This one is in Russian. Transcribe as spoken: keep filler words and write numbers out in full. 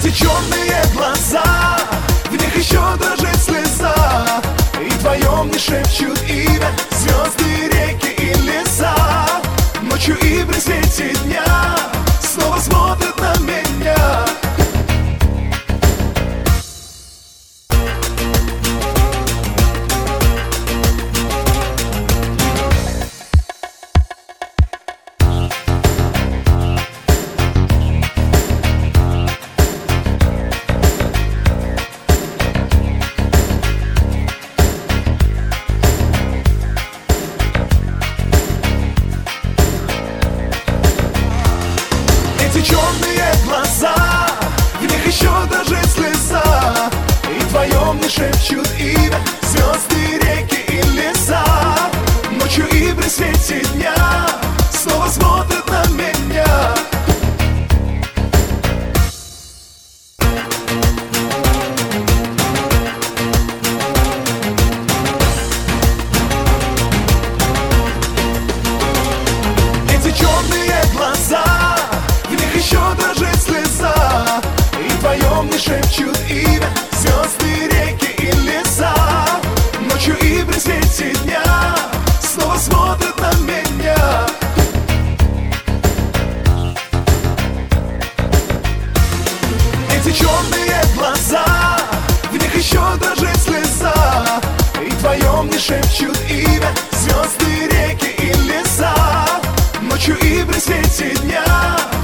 Эти черные глаза, в них еще дрожит слеза, и вдвоем не шепчут имя звезды, реки и леса. Ночью и при свете дня снова смотрят на меня. Эти черные глаза, в них еще дрожит слеза, и вдвоем не шепчут имя звезды, реки и леса. Ночью и при свете дня снова смотрят на меня. Эти черные глаза, в них еще дрожит слеза, и вдвоем не шепчут имя звезды, реки и леса. Ночью и при свете дня снова смотрят на меня. Эти черные глаза, в них еще дрожит слеза, и вдвоем не шепчут имя звезды, реки и леса. Ночью и при свете дня